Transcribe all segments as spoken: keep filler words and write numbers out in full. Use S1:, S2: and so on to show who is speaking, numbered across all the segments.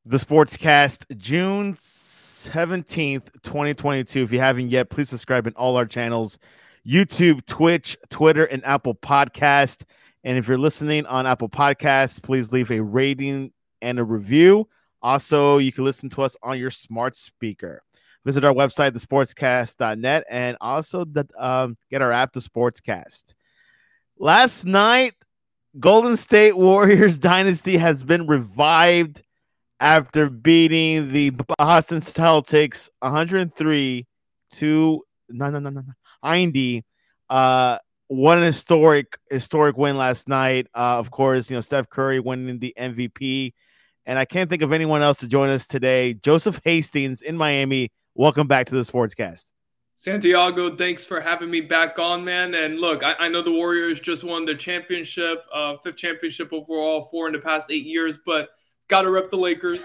S1: The Sportscast, June seventeenth, twenty twenty-two. If you haven't yet, please subscribe in all our channels, YouTube, Twitch, Twitter, and Apple Podcast. And if you're listening on Apple Podcasts, please leave a rating and a review. Also, you can listen to us on your smart speaker. Visit our website, the sportscast dot net, and also the, um, get our app, The Sportscast. Last night, Golden State Warriors dynasty has been revived after beating the Boston Celtics one hundred three to no, no, no, no, ninety. Uh, what an historic, historic win last night. Uh, of course, you know, Steph Curry winning the M V P. And I can't think of anyone else to join us today. Joseph Hastings in Miami. Welcome back to the Sportscast.
S2: Santiago, thanks for having me back on, man. And look, I, I know the Warriors just won their championship, uh, fifth championship overall, four in the past eight years, but got to rep the Lakers.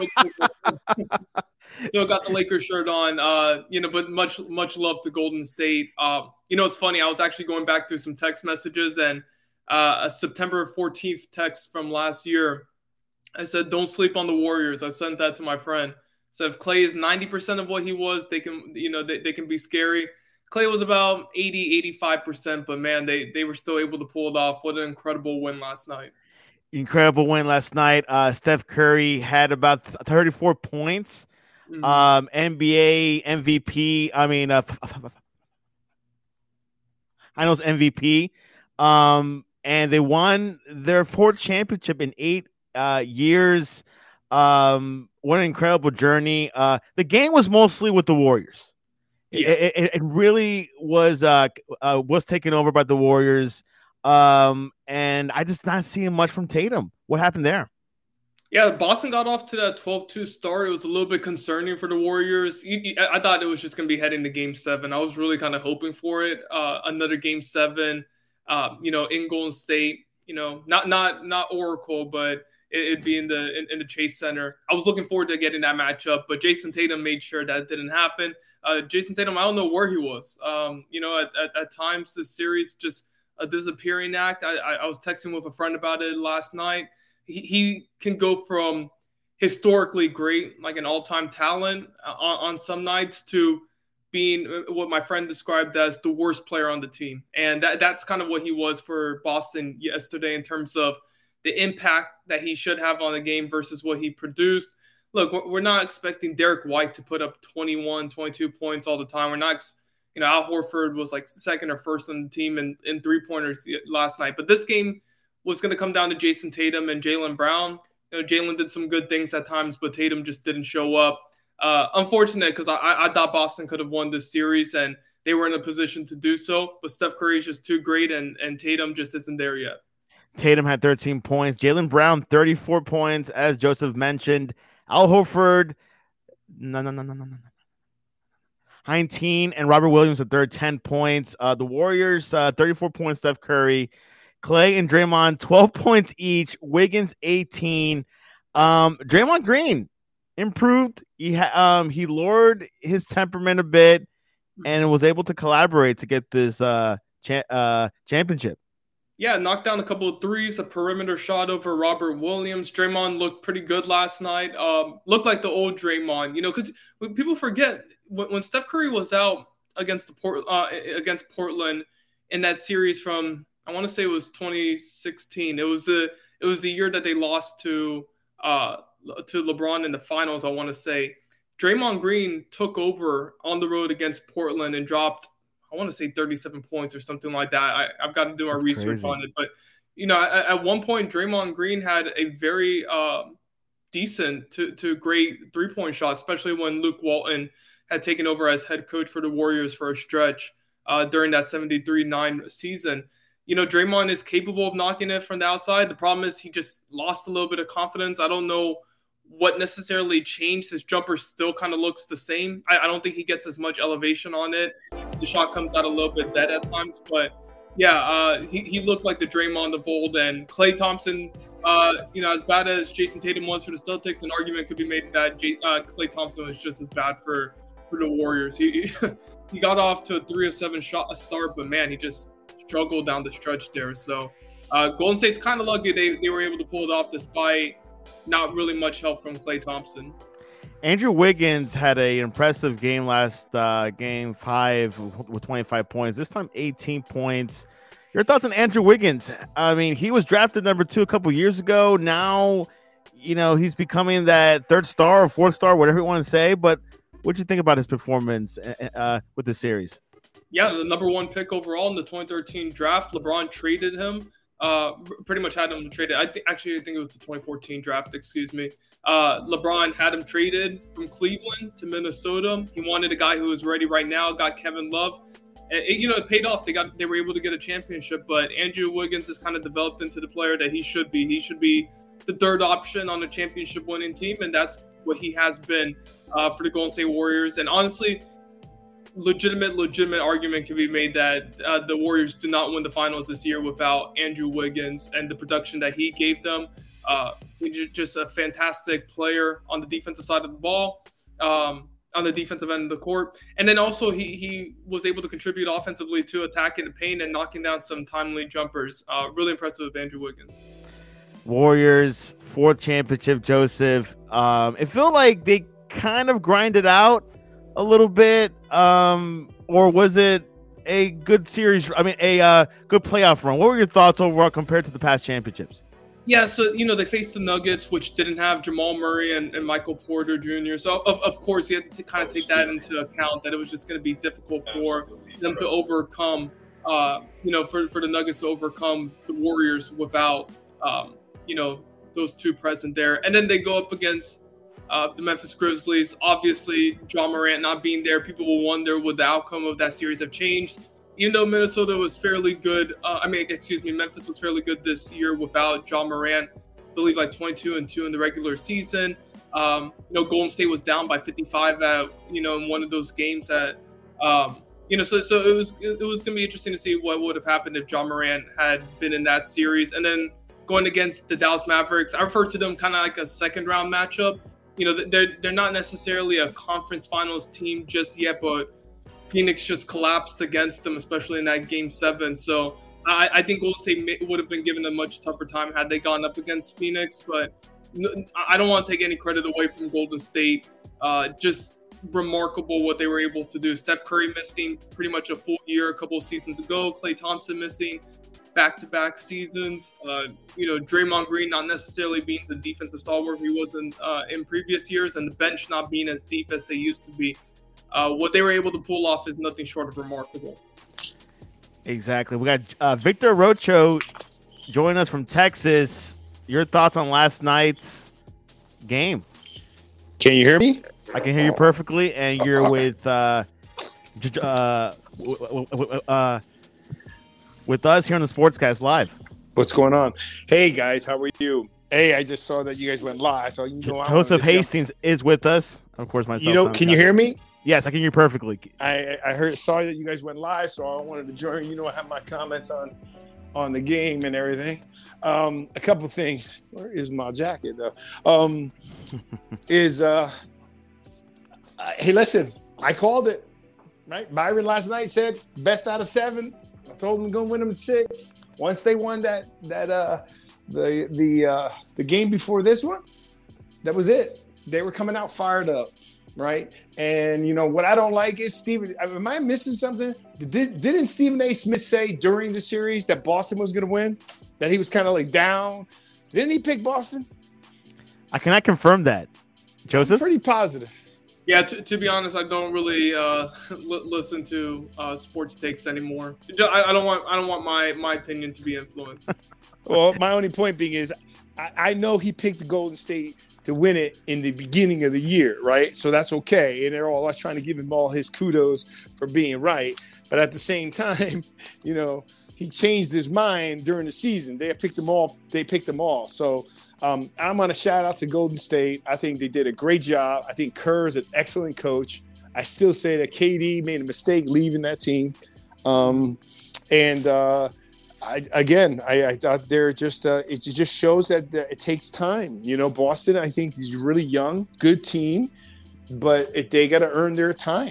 S2: Still got the Lakers shirt on, uh, you know, but much, much love to Golden State. Um, you know, it's funny. I was actually going back through some text messages and uh, a September fourteenth text from last year. I said, don't sleep on the Warriors. I sent that to my friend. So if Clay is ninety percent of what he was, they can, you know, they, they can be scary. Clay was about eighty, eighty-five percent, but man, they, they were still able to pull it off. What an incredible win last night.
S1: Incredible win last night. Uh, Steph Curry had about thirty-four points. Mm-hmm. Um, N B A M V P. I mean, uh, I know it's M V P. Um, and they won their fourth championship in eight uh, years. Um, what an incredible journey. Uh, the game was mostly with the Warriors. Yeah. It, it, it really was uh, uh, was taken over by the Warriors. Um, and I just not seeing much from Tatum. What happened there?
S2: Yeah, Boston got off to that twelve two start. It was a little bit concerning for the Warriors. You, you, I thought it was just going to be heading to game seven. I was really kind of hoping for it. Uh, another game seven, uh, you know, in Golden State, you know, not not not Oracle, but it, it'd be in the in, in the Chase Center. I was looking forward to getting that matchup, but Jason Tatum made sure that didn't happen. Uh, Jason Tatum, I don't know where he was. Um, you know, at, at, at times this series just a disappearing act. I, I, I was texting with a friend about it last night. He, he can go from historically great, like an all-time talent uh, on, on some nights, to being what my friend described as the worst player on the team. And that that's kind of what he was for Boston yesterday in terms of the impact that he should have on the game versus what he produced. Look, we're not expecting Derek White to put up twenty-one, twenty-two points all the time. We're not, you know, Al Horford was like second or first on the team in, in three-pointers last night. But this game was going to come down to Jason Tatum and Jaylen Brown. You know, Jaylen did some good things at times, but Tatum just didn't show up. Uh, unfortunate, because I, I thought Boston could have won this series, and they were in a position to do so. But Steph Curry is just too great, and, and Tatum just isn't there yet.
S1: Tatum had thirteen points. Jaylen Brown, thirty-four points, as Joseph mentioned. Al Horford, no, no, no, no, no, no. nineteen, and Robert Williams, the third, ten points. Uh, the Warriors, uh, thirty-four points, Steph Curry. Clay and Draymond, twelve points each. Wiggins, eighteen. Um, Draymond Green improved. He ha- um he lowered his temperament a bit and was able to collaborate to get this uh, cha- uh championship.
S2: Yeah, knocked down a couple of threes, a perimeter shot over Robert Williams. Draymond looked pretty good last night. Um, looked like the old Draymond, you know, because people forget when, when Steph Curry was out against the Port uh, against Portland in that series from, I want to say it was twenty sixteen. It was the it was the year that they lost to uh, to LeBron in the finals. I want to say Draymond Green took over on the road against Portland and dropped, I want to say thirty-seven points or something like that. I, I've got to do my That's research crazy. on it. But, you know, at, at one point, Draymond Green had a very uh, decent to, to great three-point shot, especially when Luke Walton had taken over as head coach for the Warriors for a stretch uh, during that seventy-three nine season. You know, Draymond is capable of knocking it from the outside. The problem is he just lost a little bit of confidence. I don't know what necessarily changed. His jumper still kind of looks the same. I, I don't think he gets as much elevation on it. The shot comes out a little bit dead at times. But, yeah, uh, he, he looked like the Draymond of old. And Klay Thompson, uh, you know, as bad as Jason Tatum was for the Celtics, an argument could be made that J- uh, Klay Thompson was just as bad for, for the Warriors. He, he got off to a three of seven shot a start, but, man, he just struggled down the stretch there. So uh, Golden State's kind of lucky they, they were able to pull it off despite not really much help from Klay Thompson.
S1: Andrew Wiggins had an impressive game last uh, game five with twenty-five points. This time, eighteen points. Your thoughts on Andrew Wiggins? I mean, he was drafted number two a couple years ago. Now, you know, he's becoming that third star or fourth star, whatever you want to say. But what do you think about his performance uh, with the series?
S2: Yeah, the number one pick overall in the twenty thirteen draft. LeBron traded him. Uh, pretty much had him traded. I think actually I think it was the twenty fourteen draft. Excuse me. Uh, LeBron had him traded from Cleveland to Minnesota. He wanted a guy who was ready right now. Got Kevin Love. It, you know, it paid off. They got they were able to get a championship. But Andrew Wiggins has kind of developed into the player that he should be. He should be the third option on a championship-winning team, and that's what he has been uh, for the Golden State Warriors. And honestly, legitimate, legitimate argument can be made that uh, the Warriors do not win the finals this year without Andrew Wiggins and the production that he gave them. Uh, he's just a fantastic player on the defensive side of the ball, um, on the defensive end of the court. And then also he he was able to contribute offensively to attacking the paint and knocking down some timely jumpers. Uh, really impressive with Andrew Wiggins.
S1: Warriors, fourth championship, Joseph. Um, it felt like they kind of grinded out a little bit, um, or was it a good series? I mean, a uh, good playoff run. What were your thoughts overall compared to the past championships?
S2: Yeah, so, you know, they faced the Nuggets, which didn't have Jamal Murray and, and Michael Porter Junior So, of, of course, you had to kind of take that into account, that it was just going to be difficult for them to overcome, uh, you know, for, for the Nuggets to overcome the Warriors without, um, you know, those two present there. And then they go up against uh, the Memphis Grizzlies. Obviously, Ja Morant not being there, people will wonder would the outcome of that series have changed. Even though Minnesota was fairly good, uh, I mean, excuse me, Memphis was fairly good this year without Ja Morant. I believe like twenty-two and two in the regular season. Um, you know, Golden State was down by fifty-five at, you know, in one of those games that, um, you know, so so it was it was going to be interesting to see what would have happened if Ja Morant had been in that series. And then going against the Dallas Mavericks, I refer to them kind of like a second round matchup. You know, they're they're not necessarily a conference finals team just yet, but Phoenix just collapsed against them, especially in that game seven. So I, I think Golden State would have been given a much tougher time had they gone up against Phoenix. But I don't want to take any credit away from Golden State. Uh, just remarkable what they were able to do. Steph Curry missing pretty much a full year a couple of seasons ago. Klay Thompson missing back-to-back seasons. Uh, you know, Draymond Green not necessarily being the defensive stalwart he was in, uh, in previous years, and the bench not being as deep as they used to be. Uh, what they were able to pull off is nothing short of remarkable.
S1: Exactly. We got uh, Victor Rocho joining us from Texas. Your thoughts on last night's game?
S3: Can you hear me?
S1: I can hear you perfectly, and you're with uh, uh, uh, with us here on the Sportscast Live.
S3: What's going on? Hey, guys, how are you? Hey, I just saw that you guys went live. So you know,
S1: Joseph Hastings jump. is with us. Of course, myself.
S3: You know, can you hear me?
S1: Yes, I can hear you perfectly.
S3: I, I heard saw that you guys went live, so I wanted to join. You know, I have my comments on on the game and everything. Um, a couple things. Where is my jacket though? Um, is uh, uh, hey, listen, I called it. Right, Byron last night said best out of seven. I told them going to win them six. Once they won that that uh the the uh, the game before this one, that was it. They were coming out fired up. Right. And, you know, what I don't like is Stephen. Am I missing something? Did, didn't Stephen A. Smith say during the series that Boston was going to win? That he was kind of like down? Didn't he pick Boston?
S1: I cannot confirm that. Joseph?
S3: I'm pretty positive.
S2: Yeah, t- to be honest, I don't really uh, l- listen to uh, sports takes anymore. I, I don't want I don't want my, my opinion to be influenced.
S3: Well, my only point being is I, I know he picked the Golden State to win it in the beginning of the year, right? So that's okay. And they're all trying to give him all his kudos for being right. But at the same time, you know, he changed his mind during the season. They picked them all. They picked them all. So um, I'm going to shout out to Golden State. I think they did a great job. I think Kerr's an excellent coach. I still say that K D made a mistake leaving that team. Um, and, uh, I, again, I, I thought they're just uh, it just shows that, that it takes time. You know, Boston, I think, is really young, good team, but it, they got to earn their time.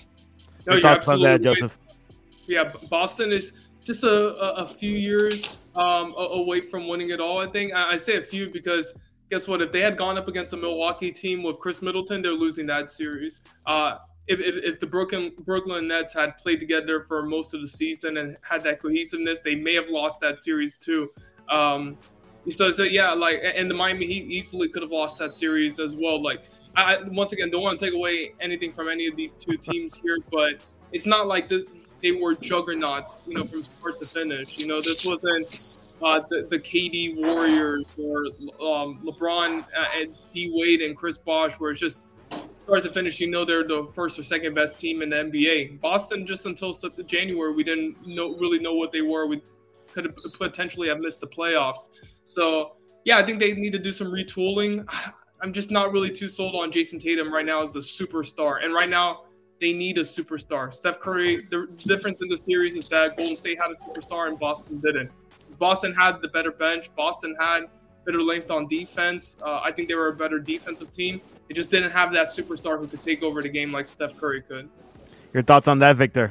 S2: No,
S1: Your
S2: you're
S1: thoughts on
S2: absolutely
S1: that,
S2: right.
S1: Joseph?
S2: Yeah, Boston is just a, a, a few years um, away from winning it all. I think I, I say a few because guess what? If they had gone up against a Milwaukee team with Chris Middleton, they're losing that series. Uh, if, if, if the Brooklyn Brooklyn Nets had played together for most of the season and had that cohesiveness, they may have lost that series too. Um, so, so yeah, like, and the Miami Heat easily could have lost that series as well. Like, I once again don't want to take away anything from any of these two teams here, but it's not like this, they were juggernauts, you know, from start to finish. You know, this wasn't uh, the, the K D Warriors or um, LeBron uh, and D Wade and Chris Bosh, where it's just start to finish, you know, they're the first or second best team in the N B A. Boston, just until January, we didn't know really know what they were. We could have potentially have missed the playoffs. So, yeah, I think they need to do some retooling. I'm just not really too sold on Jason Tatum right now as the superstar. And right now, they need a superstar. Steph Curry, the difference in the series is that Golden State had a superstar and Boston didn't. Boston had the better bench. Boston had better length on defense. Uh, I think they were a better defensive team. They just didn't have that superstar who could take over the game like Steph Curry could.
S1: Your thoughts on that, Victor?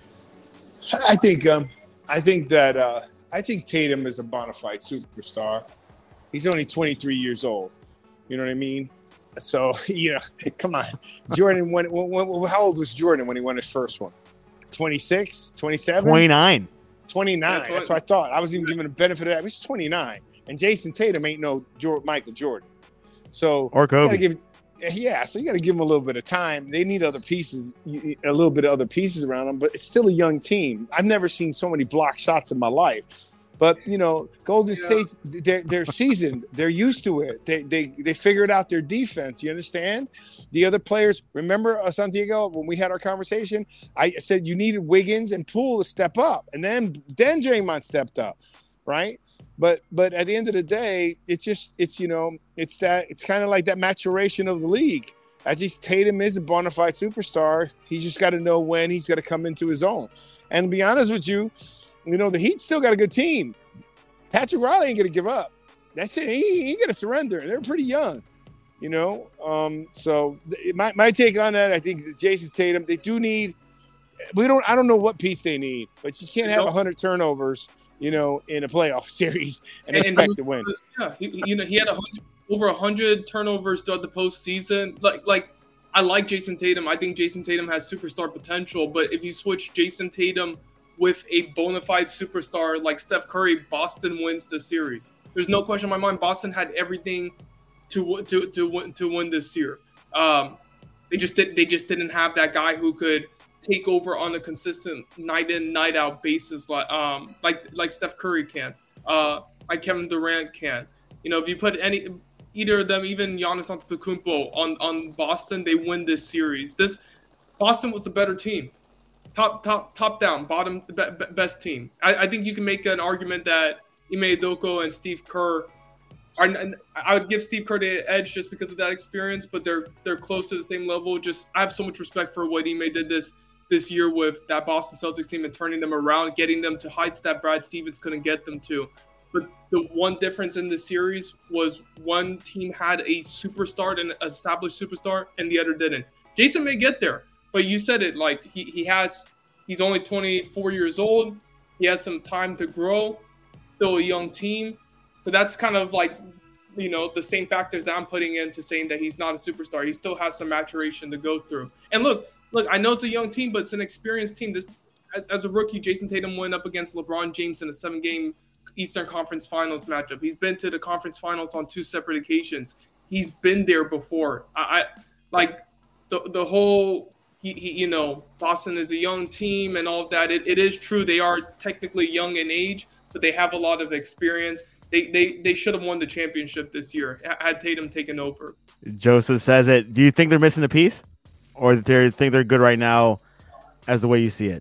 S3: I think um, I think that uh, I think Tatum is a bona fide superstar. He's only twenty-three years old. You know what I mean? So, you know, come on. Jordan, when, when, when, how old was Jordan when he won his first one? twenty-six, twenty-seven?
S1: twenty-nine.
S3: twenty-nine. Yeah, that's what I thought. I was even giving a benefit of that. He's twenty-nine. And Jason Tatum ain't no George, Michael Jordan. So,
S1: or Kobe.
S3: Give, yeah, so you got to give him a little bit of time. They need other pieces, a little bit of other pieces around them, but it's still a young team. I've never seen so many block shots in my life. But, you know, Golden yeah. State's, they're, they're seasoned. They're used to it. They, they they figured out their defense. You understand? The other players, remember, uh, Santiago, when we had our conversation, I said you needed Wiggins and Poole to step up. And then, then Draymond stepped up, right? But but at the end of the day, it's just, it's, you know, it's that, it's kind of like that maturation of the league. I just, Tatum is a bona fide superstar. He's just got to know when he's got to come into his own. And to be honest with you, you know, the Heat still got a good team. Patrick Riley ain't going to give up. That's it. He, he ain't going to surrender. They're pretty young, you know. Um, so th- my, my take on that, I think Jason Tatum, they do need – we don't. I don't know what piece they need, but you can't have one hundred turnovers, you know, in a playoff series and, and expect and to win.
S2: Yeah, he, you know, he had a hundred, over one hundred turnovers throughout the postseason. Like, like I like Jason Tatum. I think Jason Tatum has superstar potential, but if you switch Jason Tatum – with a bona fide superstar like Steph Curry, Boston wins the series. There's no question in my mind. Boston had everything to to to win, to win this year. Um, they just did, they just didn't have that guy who could take over on a consistent night in, night out basis, like um like like Steph Curry can, uh, like Kevin Durant can. You know, if you put any either of them, even Giannis Antetokounmpo on on Boston, they win this series. This Boston was the better team. Top, top, top down, bottom, be, be, best team. I, I think you can make an argument that Ime Udoka and Steve Kerr are. I would give Steve Kerr the edge just because of that experience, but they're they're close to the same level. Just I have so much respect for what Ime did this this year with that Boston Celtics team and turning them around, getting them to heights that Brad Stevens couldn't get them to. But the one difference in the series was one team had a superstar, an established superstar, and the other didn't. Jason may get there. But you said it, like he, he has, he's only twenty-four years old. He has some time to grow, still a young team. So that's kind of like, you know, the same factors that I'm putting into saying that he's not a superstar. He still has some maturation to go through. And look, look, I know it's a young team, but it's an experienced team. This, as, as a rookie, Jason Tatum went up against LeBron James in a seven-game Eastern Conference Finals matchup. He's been to the conference finals on two separate occasions. He's been there before. I, I like the the whole. He, he, you know, Boston is a young team and all of that. It, it is true. They are technically young in age, but they have a lot of experience. They they, they should have won the championship this year had Tatum taken over.
S1: Joseph says it. Do you think they're missing a piece, or do you think they're good right now as the way you see it?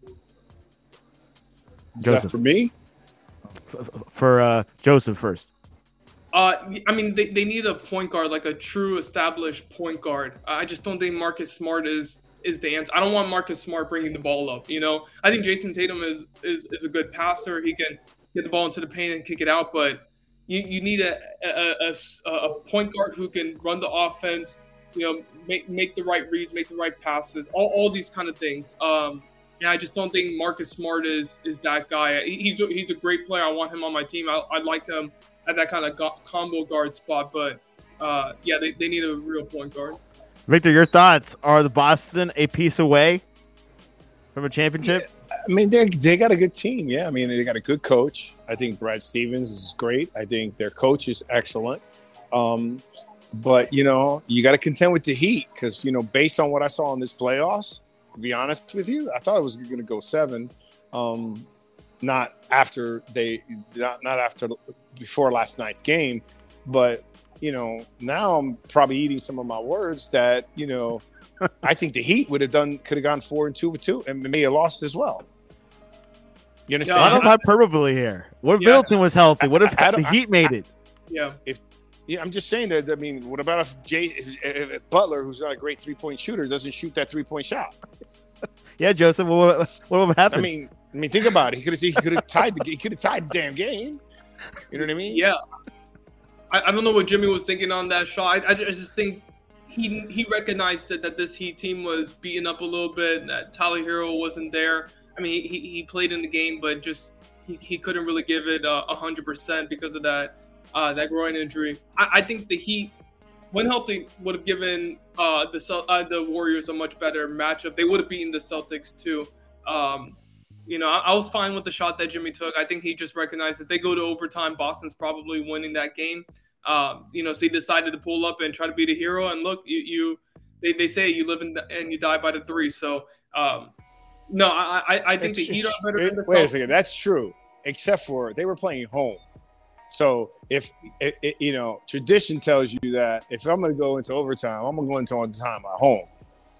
S3: Joseph. Is that for me?
S1: For, for uh, Joseph first.
S2: Uh, I mean, they, they need a point guard, like a true established point guard. I just don't think Marcus Smart is is the answer. I don't want Marcus Smart bringing the ball up, you know. I think Jason Tatum is is, is a good passer. He can get the ball into the paint and kick it out, but you, you need a a, a a point guard who can run the offense, you know, make make the right reads, make the right passes, all, all these kind of things. Um, Yeah, I just don't think Marcus Smart is is that guy. He, he's a, he's a great player. I want him on my team. I I like him at that kind of go- combo guard spot. But uh, yeah, they, they need a real point guard.
S1: Victor, your thoughts? Are the Boston a piece away from a championship?
S3: Yeah, I mean, they they got a good team. Yeah, I mean, they got a good coach. I think Brad Stevens is great. I think their coach is excellent. Um, but, you know, you got to contend with the Heat because, you know, based on what I saw in this playoffs, to be honest with you, I thought it was going to go seven. Um, not after they not, not after before last night's game. But, you know, now I'm probably eating some of my words that, you know, I think the Heat would have done could have gone four and two with two and may have lost as well. You understand?
S1: Yeah, I don't have hyperbole here. What if
S2: Yeah.
S1: Middleton was healthy? What if
S3: I
S1: the
S3: don't-
S1: Heat made it?
S2: Yeah.
S3: Yeah, I'm just saying that. I mean, what about if Jay if, if Butler, who's not a great three point shooter, doesn't shoot that three point shot?
S1: Yeah, Joseph. What, what would happen?
S3: I mean, I mean, think about it. He could have he could have tied the he could have tied the damn game. You know what I mean?
S2: Yeah. I, I don't know what Jimmy was thinking on that shot. I, I just think he he recognized that, that this Heat team was beaten up a little bit, that Tyler Hero wasn't there. I mean, he, he played in the game, but just he, he couldn't really give it a uh, hundred percent because of that uh, that groin injury. I, I think the Heat, when healthy, would have given uh, the Cel- uh, the Warriors a much better matchup. They would have beaten the Celtics too. Um, you know, I, I was fine with the shot that Jimmy took. I think he just recognized that they go to overtime, Boston's probably winning that game. Um, you know, so he decided to pull up and try to be the hero. And look, you, you they, they say you live in the, and you die by the three. So, um, no, I I, I think
S3: It's
S2: the Heat
S3: just-
S2: are better
S3: it-
S2: than the
S3: wait a
S2: Celtics.
S3: second, that's true. Except for they were playing home. So if it, it, you know, tradition tells you that if I'm going to go into overtime, I'm going to go into overtime at home.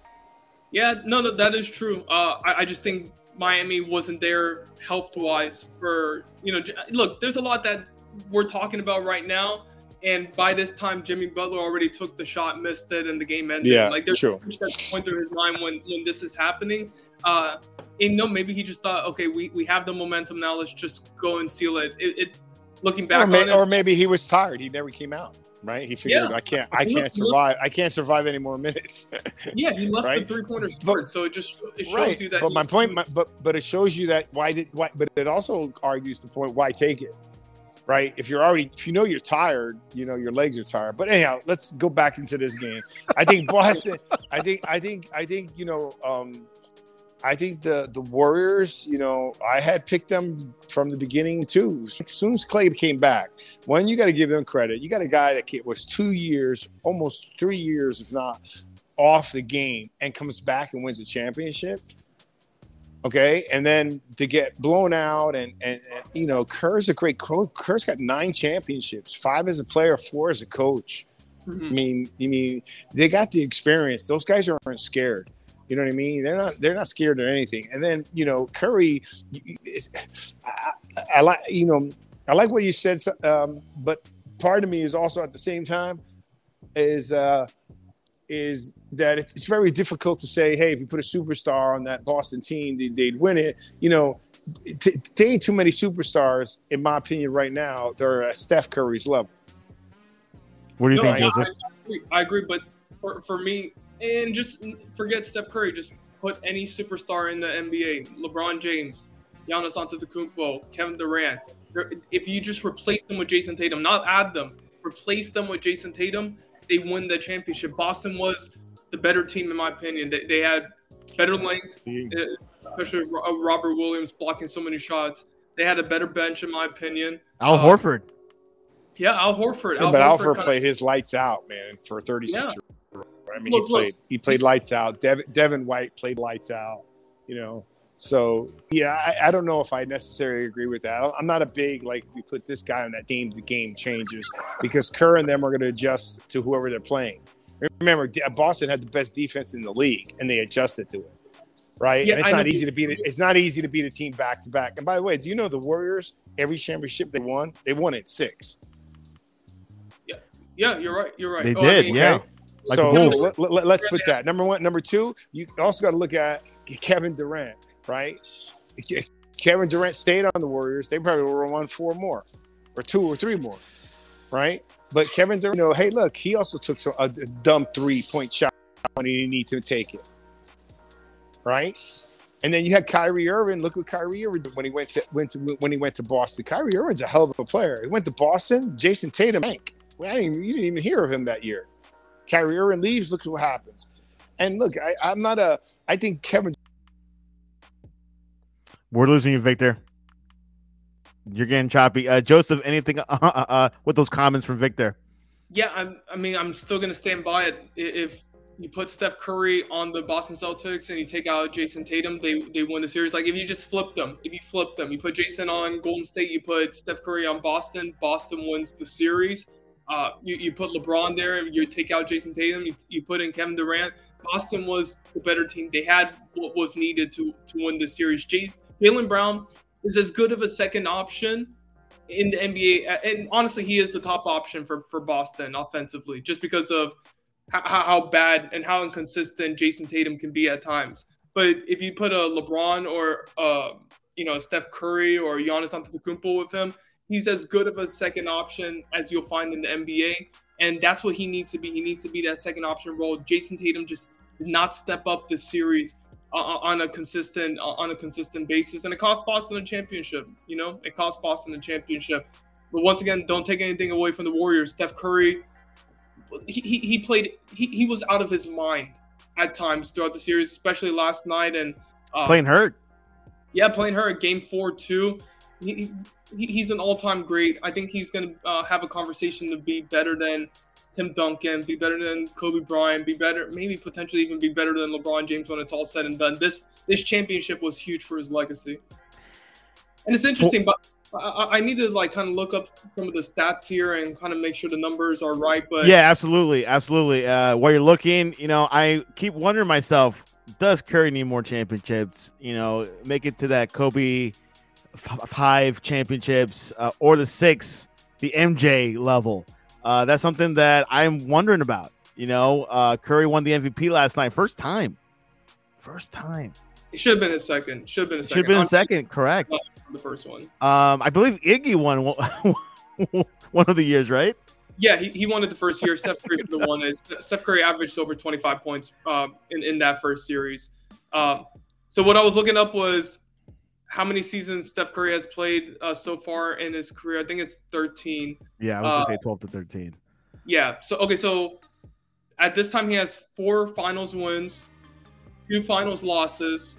S2: Yeah, no, that, that is true. Uh, I, I just think Miami wasn't there health-wise for, you know, j- look, there's a lot that we're talking about right now. And by this time, Jimmy Butler already took the shot, missed it, and the game ended.
S3: Yeah,
S2: like there's
S3: true.
S2: that point through his mind when, when this is happening. Uh, and no, maybe he just thought, okay, we, we have the momentum now. Let's just go and seal it. It, it looking back
S3: Or, may,
S2: on it,
S3: or maybe he was tired. He never came out. Right? He figured
S2: Yeah.
S3: I can't I
S2: He
S3: can't
S2: looked- he looked-
S3: survive. I can't survive any more minutes.
S2: yeah, he left
S3: right?
S2: the three-pointer start. So it just it shows
S3: right.
S2: you that.
S3: But my
S2: he's-
S3: point, my, but but it shows you that why did why, but it also argues the point why take it, right? If you're already if you know you're tired, you know your legs are tired. But anyhow, let's go back into this game. I think Boston. I think I think I think you know. Um, I think the the Warriors. You know, I had picked them from the beginning too. As soon as Clay came back, one, you got to give them credit. You got a guy that was two years, almost three years, if not, off the game and comes back and wins a championship. Okay, and then to get blown out and, and, and you know, Kerr's a great coach. Kerr's got nine championships, five as a player, four as a coach.
S2: Mhm.
S3: I mean, I mean, they got the experience. Those guys aren't scared. You know what I mean? They're not. They're not scared of anything. And then you know, Curry. Is, I, I, I like you know, I like what you said. Um, but part of me is also at the same time is. Uh, is that it's, it's very difficult to say, hey, if you put a superstar on that Boston team, they, they'd win it. You know, t- there ain't too many superstars, in my opinion, right now. They're at Steph Curry's level.
S1: What do you
S2: No,
S1: think,
S2: I,
S1: Joseph?
S2: I agree. I agree, but for, for me, and just forget Steph Curry. Just put any superstar in the N B A: LeBron James, Giannis Antetokounmpo, Kevin Durant. They're- If you just replace them with Jason Tatum, not add them, replace them with Jason Tatum, they win the championship. Boston was the better team, in my opinion. They, they had better length,
S3: See?
S2: especially Ro- Robert Williams blocking so many shots. They had a better bench, in my opinion.
S1: Al
S2: uh,
S1: Horford.
S2: Yeah, Al Horford.
S3: Yeah,
S2: Al
S3: but
S2: Horford
S3: Alfred
S2: kinda-
S3: played his lights out, man, for thirty-six.
S2: Yeah.
S3: I mean,
S2: Look,
S3: he played.
S2: look,
S3: he played
S2: he's-
S3: lights out. Devin, Devin White played lights out. You know, so yeah, I, I don't know if I necessarily agree with that. I'm not a big like if you put this guy on that team, the game changes because Kerr and them are going to adjust to whoever they're playing. Remember, Boston had the best defense in the league, and they adjusted to it. Right,
S2: Yeah,
S3: and it's
S2: I
S3: not
S2: know.
S3: easy to beat it. It's not easy to beat a team back to back. And by the way, do you know the Warriors? Every championship they won, they won it six.
S2: Yeah, you're right. You're right.
S1: They
S2: Oh, I
S1: did,
S2: mean,
S1: yeah.
S3: Okay?
S1: Like
S3: so
S1: the
S3: so
S1: Bulls.
S3: let, let, let's put that number one. Number two, you also got to look at Kevin Durant, right? Kevin Durant stayed on the Warriors. They probably would have won four more, or two or three more, right? But Kevin Durant, you know, hey, look, he also took a, a dumb three point shot when he didn't need to take it, right? And then you had Kyrie Irving. Look what Kyrie Irving did when he went to went to when he went to Boston. Kyrie Irving's a hell of a player. He went to Boston. Jason Tatum, Hank. Well, I didn't, you didn't even hear of him that year. Kyrie Irving leaves. Look at what happens. And look, I, I'm not a. I think Kevin.
S1: We're losing you, Victor. You're getting choppy. Uh, Joseph, anything uh, uh, uh, with those comments from Victor?
S2: Yeah, I'm, I mean, I'm still going to stand by it. If you put Steph Curry on the Boston Celtics and you take out Jason Tatum, they they win the series. Like, if you just flip them, if you flip them, you put Jason on Golden State, you put Steph Curry on Boston, Boston wins the series. Uh, you, you put LeBron there, you take out Jason Tatum, you, you put in Kevin Durant. Boston was the better team. They had what was needed to, to win the series. Jaylen Brown is as good of a second option in the N B A. And honestly, he is the top option for, for Boston offensively, just because of how, how bad and how inconsistent Jason Tatum can be at times. But if you put a LeBron or uh, you know Steph Curry or Giannis Antetokounmpo with him, he's as good of a second option as you'll find in the N B A. And that's what he needs to be. He needs to be that second option role. Jason Tatum just did not step up this series uh, on a consistent uh, on a consistent basis, and it cost Boston a championship. You know, it cost Boston a championship. But once again, don't take anything away from the Warriors. Steph Curry, he he, he played. He, he was out of his mind at times throughout the series, especially last night. And uh,
S1: playing hurt.
S2: Yeah, playing hurt. Game four too. He, he he's an all-time great. I think he's going to uh, have a conversation to be better than Tim Duncan, be better than Kobe Bryant, be better, maybe potentially even be better than LeBron James when it's all said and done. This this championship was huge for his legacy. And it's interesting, well, but I, I need to like kind of look up some of the stats here and kind of make sure the numbers are right. But
S1: yeah, absolutely, absolutely. Uh, while you're looking, you know, I keep wondering myself, does Curry need more championships? You know, make it to that Kobe five championships uh, or the six, the M J level. Uh, that's something that I'm wondering about. You know, uh, Curry won the M V P last night. First time. First time.
S2: It should have been a second. Should have been a second.
S1: Should have been a second, correct.
S2: The first one.
S1: Um, I believe Iggy won one of the years, right?
S2: Yeah, he, he won it the first year. Steph Curry for the one. Is Steph Curry averaged over twenty-five points uh, in, in that first series. Um, so what I was looking up was how many seasons Steph Curry has played uh, so far in his career. I think it's thirteen.
S1: Yeah, I was
S2: uh,
S1: going to say twelve to thirteen.
S2: Yeah. So, okay, so at this time he has four finals wins, two finals losses,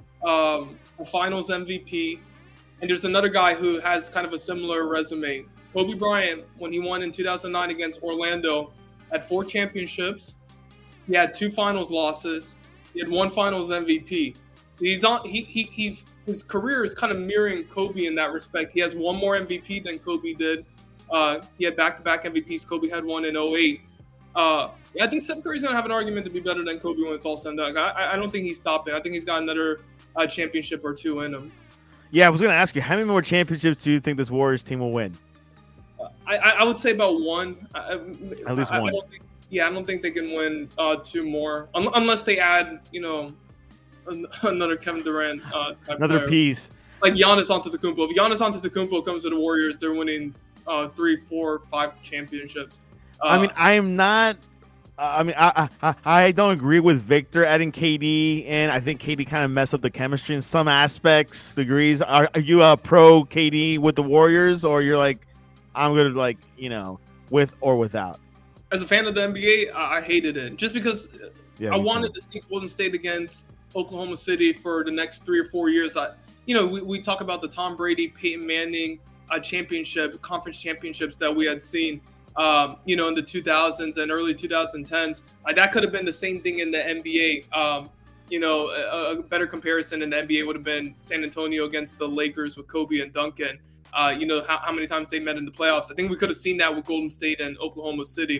S2: um, a finals M V P, and there's another guy who has kind of a similar resume. Kobe Bryant, when he won in two thousand nine against Orlando, had four championships. He had two finals losses. He had one finals M V P. He's on. He, he he's his career is kind of mirroring Kobe in that respect. He has one more M V P than Kobe did. Uh, he had back-to-back M V Ps. Kobe had one in oh eight. Uh, yeah, I think Steph Curry's going to have an argument to be better than Kobe when it's all said and done. I, I don't think he's stopping. I think he's got another uh, championship or two in him.
S1: Yeah, I was going to ask you, how many more championships do you think this Warriors team will win?
S2: Uh, I, I would say about one. I,
S1: At least
S2: I,
S1: one.
S2: I don't think, yeah, I don't think they can win uh, two more Un- unless they add, you know, an- another Kevin Durant uh, type
S1: Another
S2: player.
S1: piece.
S2: Like Giannis Antetokounmpo. If Giannis Antetokounmpo comes to the Warriors, they're winning uh, three, four, five championships. Uh,
S1: I mean, I am not. Uh, I mean, I, I I don't agree with Victor adding K D, and I think K D kind of messed up the chemistry in some aspects, degrees. Are, are you a pro K D with the Warriors, or you're like, I'm gonna like, you know, with or without?
S2: as a fan of the N B A, I, I hated it just because
S1: Yeah,
S2: I
S1: me
S2: wanted
S1: too.
S2: to see Golden State against Oklahoma City for the next three or four years. I, you know, we, we talk about the Tom Brady, Peyton Manning uh, championship, conference championships that we had seen, um, you know, in the two thousands and early twenty tens. Uh, that could have been the same thing in the N B A. Um, you know, a, a better comparison in the N B A would have been San Antonio against the Lakers with Kobe and Duncan. Uh, you know, how, how many times they met in the playoffs. I think we could have seen that with Golden State and Oklahoma City.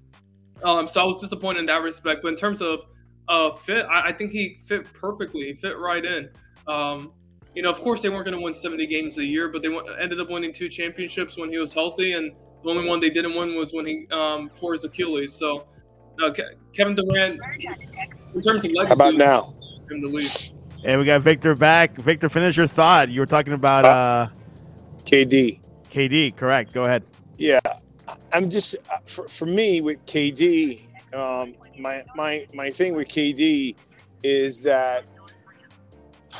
S2: Um, so I was disappointed in that respect. But in terms of uh, fit, I, I think he fit perfectly. He fit right in. Um, you know, of course, they weren't going to win seventy games a year, but they went, ended up winning two championships when he was healthy. And the only one they didn't win was when he um, tore his Achilles. So uh, Ke- Kevin Durant, in terms of legacy,
S3: How about now?
S2: in the league.
S1: And we got Victor back. Victor, finish your thought. You were talking about uh,
S3: K D.
S1: K D, correct? Go ahead.
S3: Yeah, I'm just for, for me with K D. Um, my my my thing with K D is that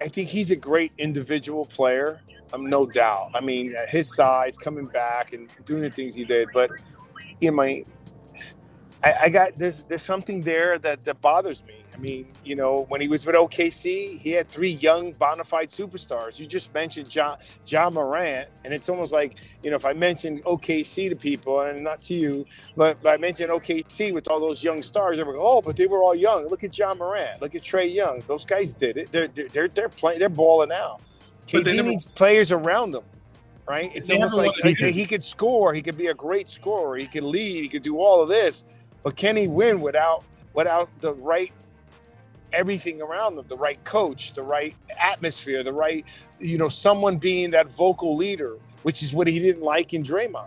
S3: I think he's a great individual player. Um, no doubt. I mean, at his size, coming back and doing the things he did, but you know, my, I, I got there's there's something there that, that bothers me. I mean, you know, when he was with O K C, he had three young bona fide superstars. You just mentioned John John Morant, and it's almost like, you know, if I mentioned O K C to people, and not to you, but, but I mentioned O K C with all those young stars, they were like, oh, but they were all young. Look at John Morant. Look at Trae Young. Those guys did it. They're they're they're, they're playing. They're balling out. K D never, needs players around them, right? It's almost like he, he could score. He could be a great scorer. He could lead. He could do all of this, but can he win without without the right everything around them, the right coach, the right atmosphere, the right, you know, someone being that vocal leader, which is what he didn't like in Draymond.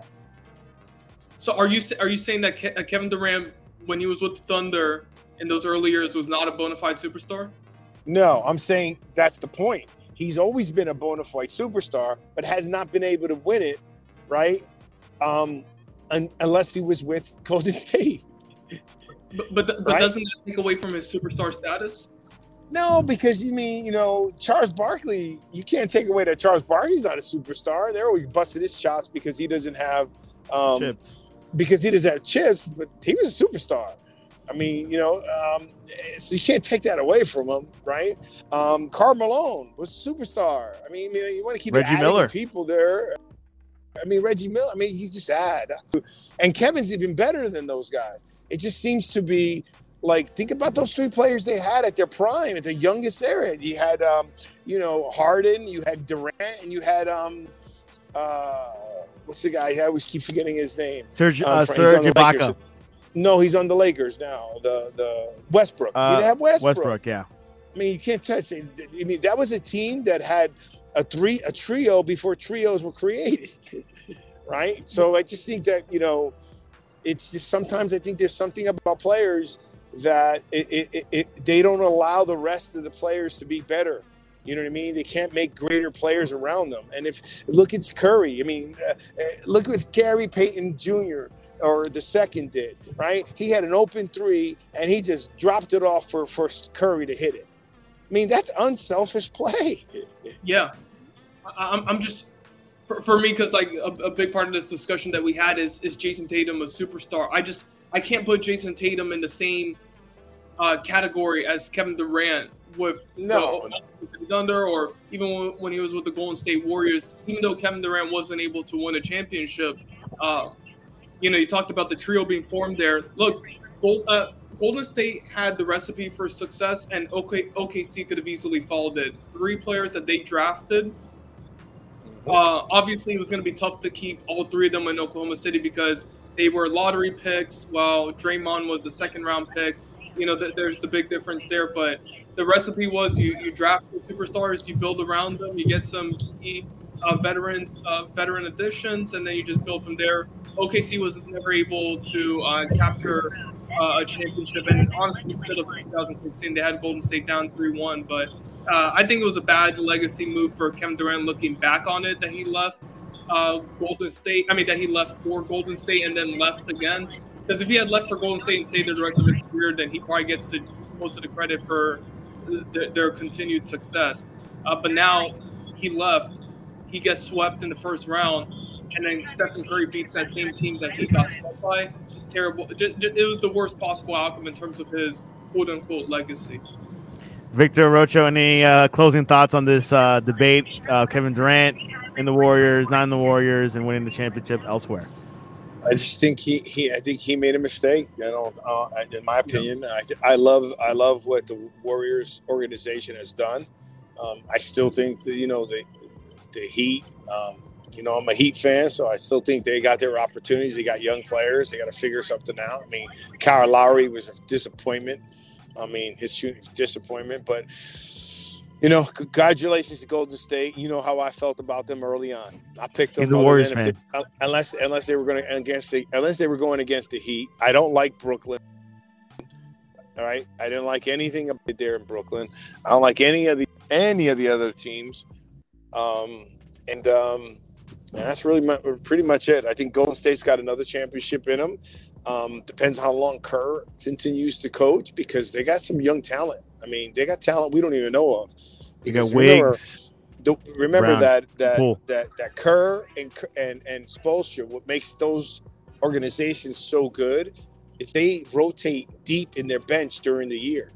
S2: So are you are you saying that Kevin Durant, when he was with the Thunder in those early years, was not a bona fide superstar?
S3: No, I'm saying that's the point. He's always been a bona fide superstar, but has not been able to win it, right? Um, un- unless he was with Golden State.
S2: But but, but right? Doesn't that take away from his superstar status?
S3: No, because you mean, you know, Charles Barkley, you can't take away that Charles Barkley's not a superstar. They're always busted his chops because he doesn't have um, chips. Because he doesn't have chips, but he was a superstar. I mean, you know, um, so you can't take that away from him, right? Um, Karl Malone was a superstar. I mean, you, know, you want to keep
S1: Reggie
S3: adding
S1: Miller.
S3: people there. I mean, Reggie Miller, I mean, he just add. And Kevin's even better than those guys. It just seems to be like, think about those three players they had at their prime, at the youngest era. You had, um, you know, Harden, you had Durant, and you had, um, uh, what's the guy? I always keep forgetting his name.
S1: Serge,
S3: um,
S1: uh, Serge Ibaka.
S3: No, he's on the Lakers now. The the Westbrook. Uh, you have Westbrook.
S1: Westbrook, yeah.
S3: I mean, you can't touch it. I mean, that was a team that had a three a trio before trios were created, right? So I just think that, you know, it's just sometimes I think there's something about players that it, it, it, it, they don't allow the rest of the players to be better. You know what I mean? They can't make greater players around them. And if look at Curry, I mean, uh, look what Gary Payton Junior or the second did, right? He had an open three and he just dropped it off for, for Curry to hit it. I mean, that's unselfish play.
S2: Yeah. I'm, I'm just, for, for me, because like a, a big part of this discussion that we had is, is Jason Tatum a superstar? I just, I can't put Jason Tatum in the same uh, category as Kevin Durant with
S3: no.
S2: the Thunder, or even when he was with the Golden State Warriors. Even though Kevin Durant wasn't able to win a championship, uh, you know, you talked about the trio being formed there. Look, Gold, uh, Golden State had the recipe for success, and OK, O K C could have easily followed it. Three players that they drafted. Uh, obviously, it was going to be tough to keep all three of them in Oklahoma City because they were lottery picks, while Draymond was a second-round pick. You know, th- there's the big difference there. But the recipe was you, you draft the superstars, you build around them, you get some key uh, veterans, uh, veteran additions, and then you just build from there. O K C was never able to uh, capture uh, a championship, and honestly, instead of twenty sixteen, they had Golden State down three one. But uh, I think it was a bad legacy move for Kevin Durant looking back on it, that he left uh, Golden State. I mean, that he left for Golden State and then left again. Because if he had left for Golden State and stayed there the rest of his career, then he probably gets the, most of the credit for th- their continued success. Uh, but now he left. He gets swept in the first round, and then Stephen Curry beats that same team that he got swept by. Just terrible. Just, just, it was the worst possible outcome in terms of his quote-unquote legacy.
S1: Victor Rocho, any uh, closing thoughts on this uh, debate? Uh, Kevin Durant in the Warriors, not in the Warriors, and winning the championship elsewhere.
S3: I just think he, he I think he made a mistake. I don't, uh, in my opinion, I, I love I love what the Warriors organization has done. Um, I still think that, you know, the the Heat. Um, you know, I'm a Heat fan, so I still think they got their opportunities. They got young players. They got to figure something out. I mean, Kyle Lowry was a disappointment. I mean, his shooting disappointment, but. You know, congratulations to Golden State. You know how I felt about them early on. I picked them
S1: the Warriors fan.
S3: They, unless unless they were going against the unless they were going against the Heat. I don't like Brooklyn. All right, I didn't like anything about there in Brooklyn. I don't like any of the any of the other teams. Um, and um, and that's really my, pretty much it. I think Golden State's got another championship in them. Um, depends how long Kerr continues to coach, because they got some young talent. I mean, they got talent we don't even know of.
S1: You got
S3: Because remember,
S1: Wiggs.
S3: don't- remember
S1: Brown.
S3: that that,
S1: Cool.
S3: that that Kerr and and and Spoelstra, what makes those organizations so good is they rotate deep in their bench during the year.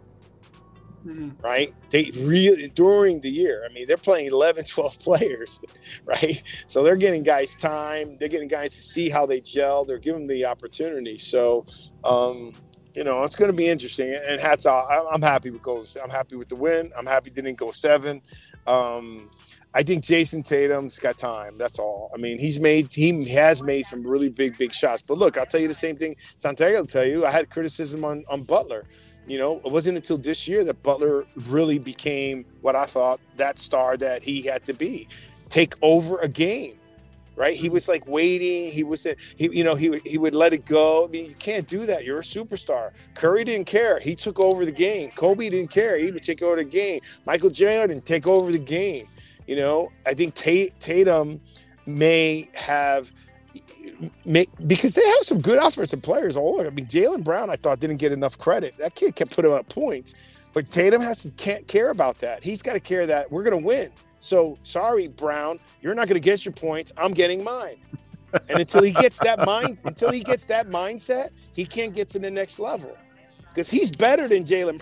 S2: Mhm.
S3: Right? They really during the year. I mean, they're playing eleven, twelve players, right? So they're getting guys time. They're getting guys to see how they gel. They're giving them the opportunity. So, um, you know, it's going to be interesting. And hats off. I'm happy with goals. I'm happy with the win. I'm happy they didn't go seven. Um, I think Jason Tatum's got time. That's all. I mean, he's made he has made some really big, big shots. But look, I'll tell you the same thing Santiago will tell you. I had criticism on on Butler. You know, it wasn't until this year that Butler really became what I thought that star that he had to be. Take over a game, right? He was like waiting. He was, he, you know, he he would let it go. I mean, you can't do that. You're a superstar. Curry didn't care. He took over the game. Kobe didn't care. He would take over the game. Michael Jordan take over the game. You know, I think Tatum may have. Make, because they have some good offensive players all over. I mean, Jaylen Brown, I thought, didn't get enough credit. That kid kept putting up points. But Tatum has to can't care about that. He's got to care that we're going to win. So, sorry, Brown, you're not going to get your points. I'm getting mine. And until he gets that mind, until he gets that mindset, he can't get to the next level. Because he's better than Jaylen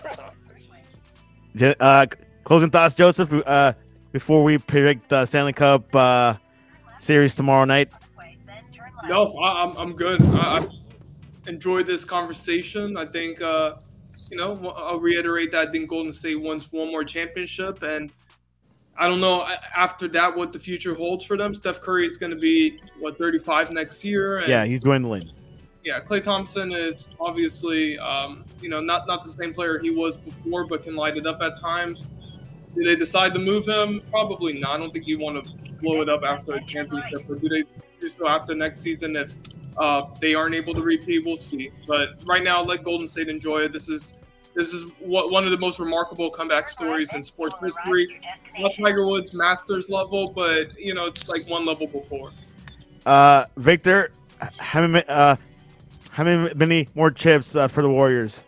S3: Brown.
S1: Uh, closing thoughts, Joseph, uh, before we predict the Stanley Cup uh, series tomorrow night.
S2: No, I, I'm I'm good. I, I enjoyed this conversation. I think, uh, you know, I'll reiterate that I think Golden State wants one more championship, and I don't know after that what the future holds for them. Steph Curry is going to be what thirty-five next year. And,
S1: yeah, he's dwindling.
S2: Yeah, Klay Thompson is obviously, um, you know, not not the same player he was before, but can light it up at times. Do they decide to move him? Probably not. I don't think you want to blow it up after a championship, or do they do so after next season if uh, they aren't able to repeat? We'll see. But right now, let Golden State enjoy it. This is this is what, one of the most remarkable comeback stories in sports history. Not Tiger Woods Masters level, but you know it's like one level before.
S1: Uh, Victor, how many uh, how many, many more chips uh, for the Warriors?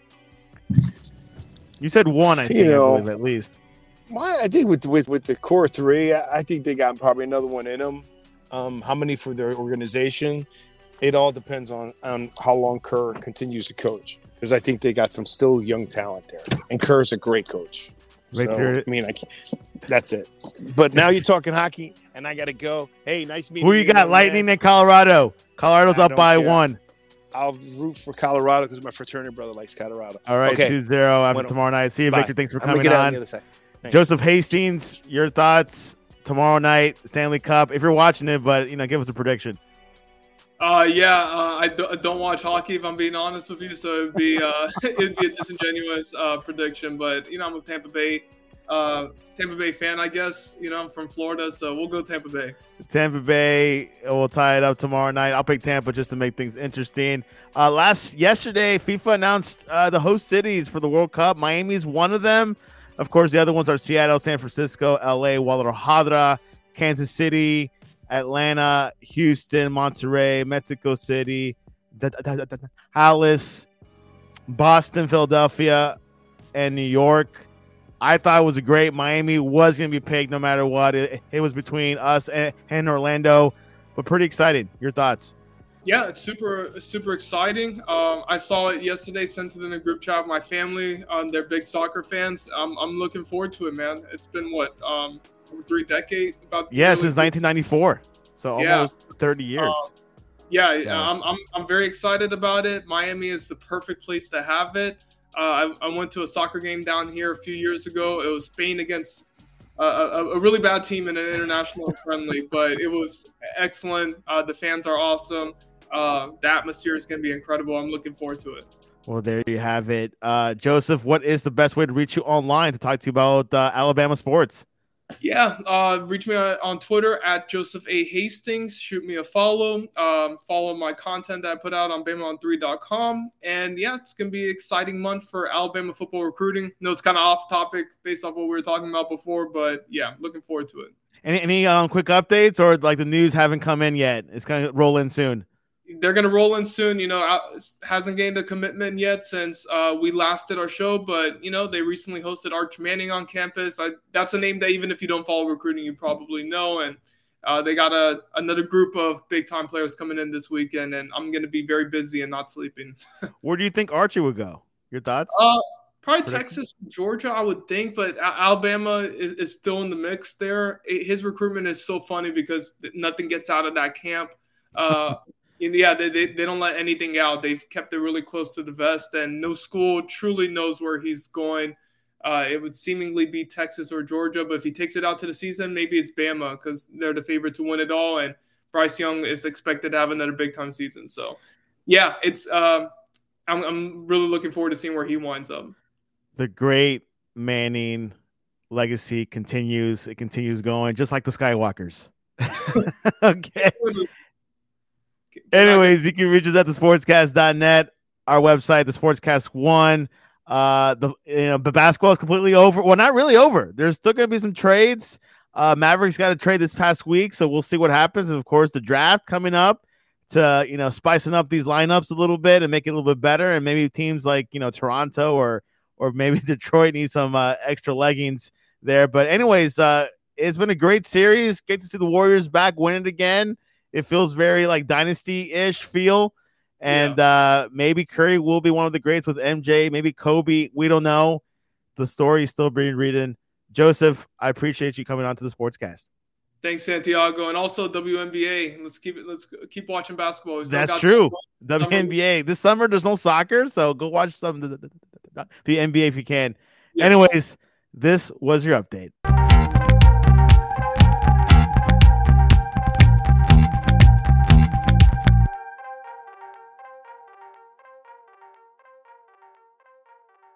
S1: You said one, I think,
S3: You know,
S1: I believe, at least.
S3: My, I think with, with with the core three, I, I think they got probably another one in them. Um, how many for their organization? It all depends on, on how long Kerr continues to coach. Because I think they got some still young talent there. And Kerr's a great coach.
S1: Victor,
S3: so, I mean, I can't, that's it. But now you're talking hockey, and I got to go. Hey, nice meeting
S1: who
S3: you.
S1: you got? Lightning and Colorado. Colorado's
S3: I
S1: up
S3: don't
S1: by
S3: care.
S1: one.
S3: I'll root for Colorado because my fraternity brother likes Colorado.
S1: All right,
S3: okay.
S1: two zero after
S3: Bueno.
S1: tomorrow night. See you,
S3: Bye.
S1: Victor. Thanks for
S3: I'm gonna
S1: coming
S3: get out
S1: on.
S3: on the other side. Thanks.
S1: Joseph Hastings, your thoughts tomorrow night, Stanley Cup. If you're watching it, but you know, give us a prediction.
S2: Uh, yeah, uh, I, do, I don't watch hockey if I'm being honest with you, so it'd be uh, it'd be a disingenuous uh, prediction. But you know, I'm a Tampa Bay uh, Tampa Bay fan, I guess. You know, I'm from Florida, so we'll go Tampa Bay.
S1: Tampa Bay will tie it up tomorrow night. I'll pick Tampa just to make things interesting. Uh, last yesterday, FIFA announced uh, the host cities for the World Cup. Miami's one of them. Of course, the other ones are Seattle, San Francisco, L A, Guadalajara, Kansas City, Atlanta, Houston, Monterrey, Mexico City, Dallas, Boston, Philadelphia, and New York. I thought it was a great. Miami was going to be picked no matter what. It, it was between us and, and Orlando, but pretty excited. Your thoughts?
S2: Yeah, it's super, super exciting. Um, I saw it yesterday, sent it in a group chat with my family. Um, they're big soccer fans. Um, I'm looking forward to it, man. It's been what, um, over three decades? About
S1: yeah,
S2: really
S1: since nineteen ninety-four, so
S2: yeah.
S1: almost thirty years.
S2: Uh, yeah,
S1: so.
S2: I'm, I'm, I'm very excited about it. Miami is the perfect place to have it. Uh, I, I went to a soccer game down here a few years ago. It was Spain against uh, a, a really bad team in an international friendly, but it was excellent. Uh, the fans are awesome. Uh, the atmosphere is going to be incredible. I'm looking forward to it.
S1: Well, there you have it. Uh, Joseph, what is the best way to reach you online to talk to you about uh, Alabama sports?
S2: Yeah, uh, reach me on Twitter at Joseph A. Hastings. Shoot me a follow. Um, follow my content that I put out on Bama on three dot com. And yeah, it's going to be an exciting month for Alabama football recruiting. I know it's kind of off topic based off what we were talking about before, but yeah, looking forward to it.
S1: Any any um, quick updates or like the news haven't come in yet? It's going to roll in soon.
S2: they're going to roll in soon. You know, hasn't gained a commitment yet since uh, we last did our show, but, you know, they recently hosted Arch Manning on campus. I, that's a name that even if you don't follow recruiting, you probably know. And uh, they got a another group of big-time players coming in this weekend, and I'm going to be very busy and not sleeping.
S1: Where do you think Archie would go? Your thoughts?
S2: Uh, probably Texas, Georgia, I would think, but Alabama is, is still in the mix there. His recruitment is so funny because nothing gets out of that camp. Uh Yeah, they, they they don't let anything out. They've kept it really close to the vest, and no school truly knows where he's going. Uh, it would seemingly be Texas or Georgia, but if he takes it out to the season, maybe it's Bama because they're the favorite to win it all, and Bryce Young is expected to have another big-time season. So, yeah, it's uh, I'm, I'm really looking forward to seeing where he winds up.
S1: The great Manning legacy continues. It continues going, just like the Skywalkers. Okay. Anyways, you can reach us at the sportscast dot net, our website, the Sportscast One. Uh, the you know, the basketball is completely over. Well, not really over. There's still going to be some trades. Uh, Mavericks got a trade this past week, so we'll see what happens. And of course, the draft coming up to you know spicing up these lineups a little bit and make it a little bit better. And maybe teams like you know Toronto or or maybe Detroit need some uh, extra leggings there. But anyways, uh, it's been a great series. Great to see the Warriors back winning again. It feels very like dynasty-ish feel. And yeah. uh, maybe Curry will be one of the greats with M J. Maybe Kobe. We don't know. The story is still being written. Joseph, I appreciate you coming on to the Sportscast.
S2: Thanks, Santiago. And also W N B A. Let's keep it. Let's keep watching basketball.
S1: That's true. W N B A. This summer, there's no soccer, so go watch some of the N B A if you can. Yes. Anyways, this was your update.